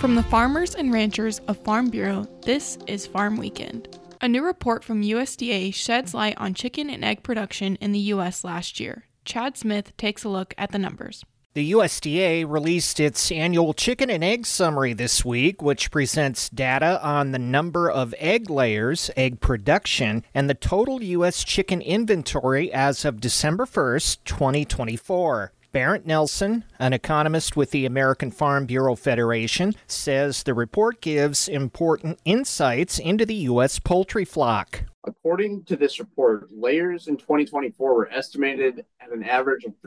From the farmers and ranchers of Farm Bureau, this is Farm Weekend. A new report from USDA sheds light on chicken and egg production in the U.S. last year. Chad Smith takes a look at the numbers. The USDA released its annual chicken and egg summary this week, which presents data on the number of egg layers, egg production, and the total U.S. chicken inventory as of December 1st, 2024. Barrett Nelson, an economist with the American Farm Bureau Federation, says the report gives important insights into the U.S. poultry flock. According to this report, layers in 2024 were estimated at an average of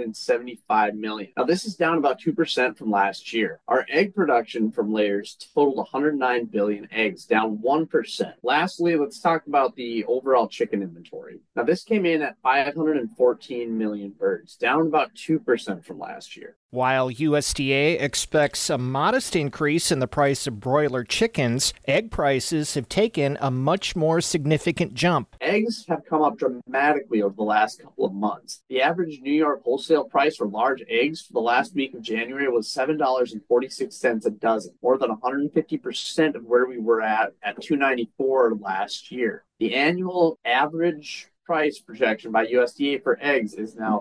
375 million. Now, this is down about 2% from last year. Our egg production from layers totaled 109 billion eggs, down 1%. Lastly, let's talk about the overall chicken inventory. Now, this came in at 514 million birds, down about 2% from last year. While USDA expects a modest increase in the price of broiler chickens, egg prices have taken a much more significant jump. Eggs have come up dramatically over the last couple of months. The average New York wholesale price for large eggs for the last week of January was $7.46 a dozen, more than 150% of where we were at $2.94 last year. The annual average price projection by USDA for eggs is now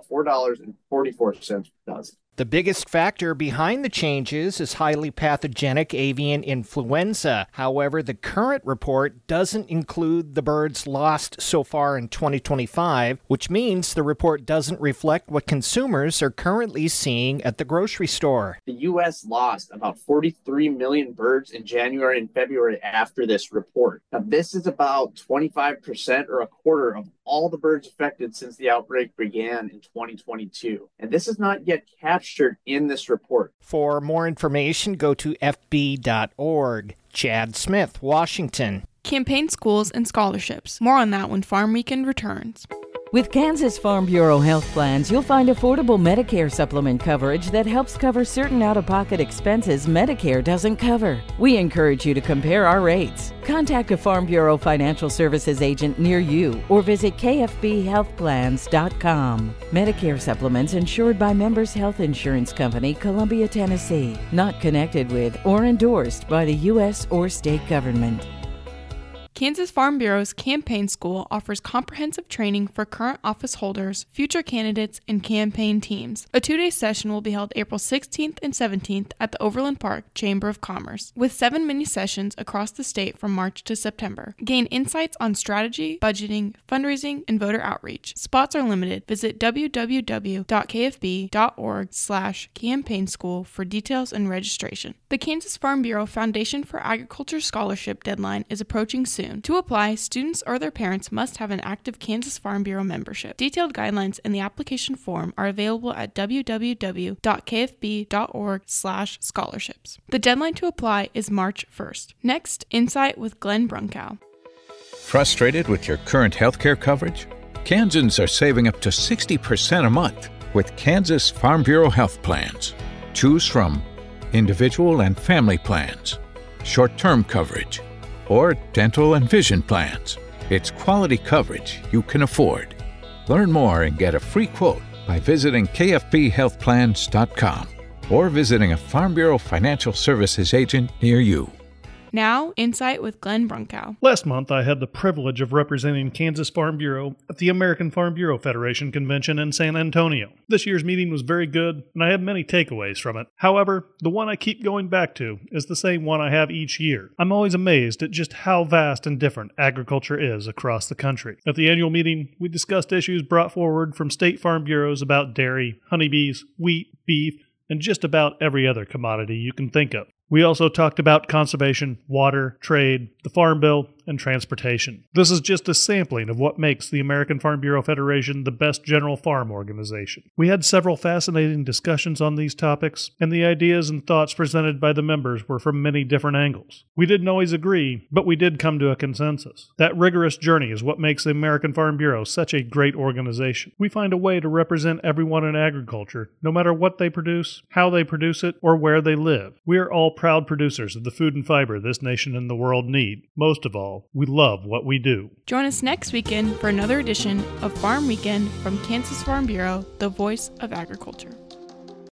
$4.44 per dozen. The biggest factor behind the changes is highly pathogenic avian influenza. However, the current report doesn't include the birds lost so far in 2025, which means the report doesn't reflect what consumers are currently seeing at the grocery store. The U.S. lost about 43 million birds in January and February after this report. Now, this is about 25% or a quarter of all the birds affected since the outbreak began in 2022. And this is not yet captured in this report. For more information, go to fb.org. Chad Smith, Washington. Campaign schools and scholarships. More on that when Farm Weekend returns. With Kansas Farm Bureau health plans, you'll find affordable Medicare supplement coverage that helps cover certain out-of-pocket expenses Medicare doesn't cover. We encourage you to compare our rates. Contact a Farm Bureau financial services agent near you or visit kfbhealthplans.com. Medicare supplements insured by Members Health Insurance Company, Columbia, Tennessee. Not connected with or endorsed by the U.S. or state government. Kansas Farm Bureau's Campaign School offers comprehensive training for current office holders, future candidates, and campaign teams. A 2-day session will be held April 16th and 17th at the Overland Park Chamber of Commerce, with 7 mini-sessions across the state from March to September. Gain insights on strategy, budgeting, fundraising, and voter outreach. Spots are limited. Visit www.kfb.org/campaign school for details and registration. The Kansas Farm Bureau Foundation for Agriculture Scholarship deadline is approaching soon. To apply, students or their parents must have an active Kansas Farm Bureau membership. Detailed guidelines in the application form are available at www.kfb.org/scholarships. The deadline to apply is March 1st. Next, Insight with Glenn Brunkow. Frustrated with your current healthcare coverage? Kansans are saving up to 60% a month with Kansas Farm Bureau health plans. Choose from individual and family plans, short-term coverage, or dental and vision plans. It's quality coverage you can afford. Learn more and get a free quote by visiting kfbhealthplans.com or visiting a Farm Bureau financial services agent near you. Now, Insight with Glenn Brunkow. Last month, I had the privilege of representing Kansas Farm Bureau at the American Farm Bureau Federation Convention in San Antonio. This year's meeting was very good, and I had many takeaways from it. However, the one I keep going back to is the same one I have each year. I'm always amazed at just how vast and different agriculture is across the country. At the annual meeting, we discussed issues brought forward from state farm bureaus about dairy, honeybees, wheat, beef, and just about every other commodity you can think of. We also talked about conservation, water, trade, the Farm Bill, and transportation. This is just a sampling of what makes the American Farm Bureau Federation the best general farm organization. We had several fascinating discussions on these topics, and the ideas and thoughts presented by the members were from many different angles. We didn't always agree, but we did come to a consensus. That rigorous journey is what makes the American Farm Bureau such a great organization. We find a way to represent everyone in agriculture, no matter what they produce, how they produce it, or where they live. We are all proud producers of the food and fiber this nation and the world need. Most of all, we love what we do. Join us next weekend for another edition of Farm Weekend from Kansas Farm Bureau, the voice of agriculture.